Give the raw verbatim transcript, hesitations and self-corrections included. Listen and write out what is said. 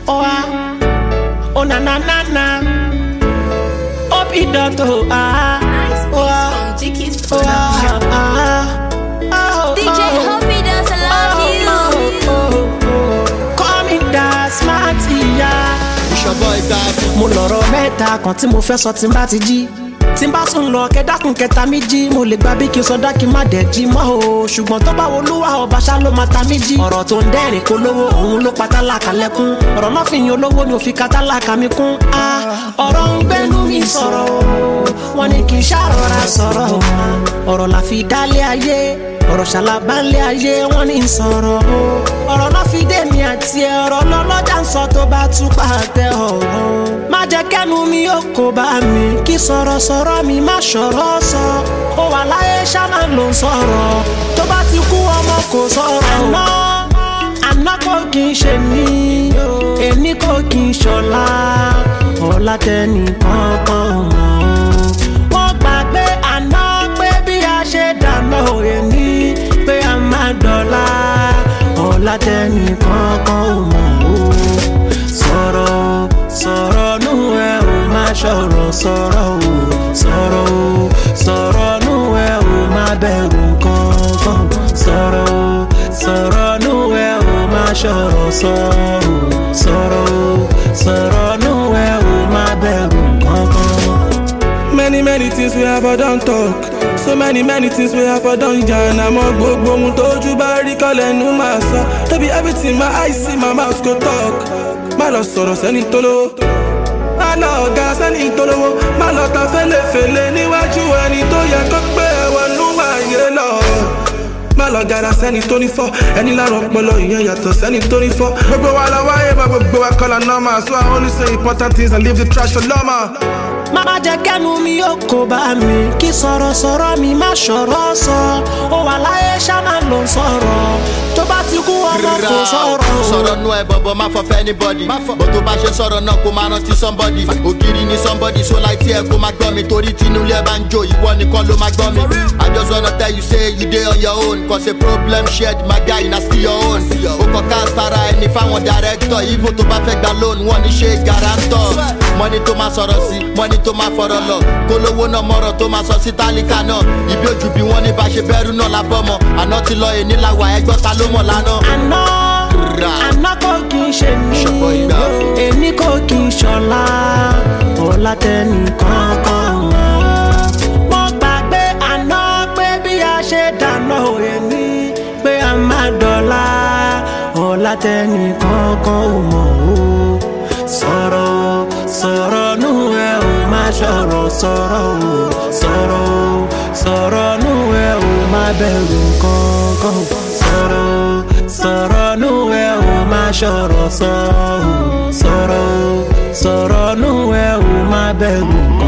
oh ah, oh na na na na, oh be dot oh ah, oh ah, oh ah ah, D J Hoppy does I love you. Oh, oh, oh. Call me that smarty yeah. Mo lọ́rọ̀ mẹ́ta kan tí mo fẹ́ sọ tí n bá ti jí. Tí n bá sùn lọ kẹ́dákùn kẹta mi jí. Mo lè gba bí kí n sọdá kí n má dẹ̀ jí mọ́ o. Ṣùgbọ́n tó bá wo olúwa ọba ṣá ló máa ta mí jí. Ọ̀rọ̀ tó ń dẹ́rìn kó lówó òun ló pa tálákà lẹ́kún. Ọ̀rọ̀ náà fi yin olówó ni òfin ka tálákà mi kún. Ọ̀rọ̀ ń gbẹ́nu mi sọ̀rọ̀ o. Wọ́n ní kí n ṣàrọ̀ra sọ̀rọ̀ o. Ọ̀rọ̀ la fi dálé ayé. Ọ̀rọ̀ ṣàlàbálẹ̀ ayé wọ́n ní sọ̀rọ̀ o. Ọ̀rọ̀ náà fi dé mi àti ẹ̀ ọ̀rọ̀ lọ́lọ́jà ń sọ tó bá tún pàtẹ ọ̀rọ̀. Má jẹ́ kẹ́nu mi ó kó bá mi kí sọ̀rọ̀ sọ̀rọ̀ mi má ṣọ̀rọ̀ sọ. Ó wà láyé ṣáná ló ń sọ̀rọ̀ tó bá ti kú ọmọ kò sọ̀rọ̀. Àná àná kò kí n ṣe mí èní kò kí n ṣọ̀la ọ̀la tẹ́nì kankan mọ̀. Wọ́n gbàgbé àná pé bí a ṣe dáná èní pé a máa dọ̀la ọ̀la tẹ́nì kankan mọ̀. Sọ̀rọ̀ sọ̀rọ̀ nù ẹ ò má ṣọ̀rọ̀ sọ̀rọ̀ o sọ̀rọ̀ o sọ̀rọ̀ nù ẹ ò má bẹ̀rù kankan sọ̀rọ̀ o sọ̀rọ̀ nù ẹ ò má ṣọ̀rọ̀ sọ̀rọ̀ o sọ̀rọ̀ o sọ̀rọ̀ nù ẹ ò má bẹ̀rù kankan. Many many things we have done talk. So many many things we have done yarn. Àmọ́ gbogbo ohun tójú bá rí kọ́lẹ̀ nù máa sọ. No be everything my eyes see my mouth go talk. Má lọ sọ̀rọ̀ sẹ́ni tó lówó. Má lọ ọ̀gá sẹ́ni tó lówó. Má lọ ta fẹ́lẹ́fẹ́lẹ́ níwájú ẹni tó yẹ kó gbé ẹ̀wọ̀n nú ayé lọ. Má lọ gara sẹ́ni tó ní fọ́. Ẹni lárùn ọpọlọ ìyẹn yàtọ̀ sẹ́ni tó ní fọ́. Gbogbo wa la wáyé bá gbogbo wa kọ́ la normal. So I only say important things and leave the trash for normal. Má jẹ́ kẹ́nu mi ó kó bá mi kí sọ̀rọ̀ sọ̀rọ̀ mi má ṣọ̀rọ̀ sọ. Ó wà láyé ṣáná ló ń sọ̀rọ̀ tó bá ti kú ọmọ kò sọ̀rọ̀. Sọ̀rọ̀ nú ẹ bọ̀bọ̀ má fọ fẹ́ anybody. Bó tó bá ṣe sọ̀rọ̀ náà kó má rántí somebody. Ògiri ni somebody so láì tí ẹ kó má gbọ́ mi. Torí tinúlé ẹ bá ń jó ìwọ nìkan ló má gbọ́ mi. I just wanna tell you say you dey on your own. Cause a problem shared my guy na still your own. Ó kọ káàtara ẹni fáwọn director. Even tó bá fẹ́ gba loan wọ́n ní ṣe guarantor. Money tó má sọ̀rọ̀ sí money tó máa fọ̀rọ̀ lọ kólówó náà mọ̀rọ̀ tó máa sọ sí tálíkà náà ibi ojú bí wọ́n ní bá ṣe bẹ́rù náà lábọ́mọ àná ti lọ èní làwà ẹgbọ́n ta ló mọ̀ lánàá. Àná àná kò kí n ṣe mí èní kò kí n ṣọ̀la ọ̀la tẹ́nì kankan mọ̀. Wọ́n gbàgbé àná pé bí a ṣe dáná èní pé a máa dọ̀la ọ̀la tẹ́nì kankan mọ̀ o. Sọ̀rọ̀ sọ̀rọ̀ nù ẹ ò má ṣọ̀rọ̀ sọ̀rọ̀ o sọ̀rọ̀ o sọ̀rọ̀ nù ẹ ò má bẹ̀rù kankan sọ̀rọ̀ sọ̀rọ̀ nù ẹ ò má ṣọ̀rọ̀ sọ̀rọ̀ o sọ̀rọ̀ sọ̀rọ̀ nù ẹ ò má bẹ̀rù.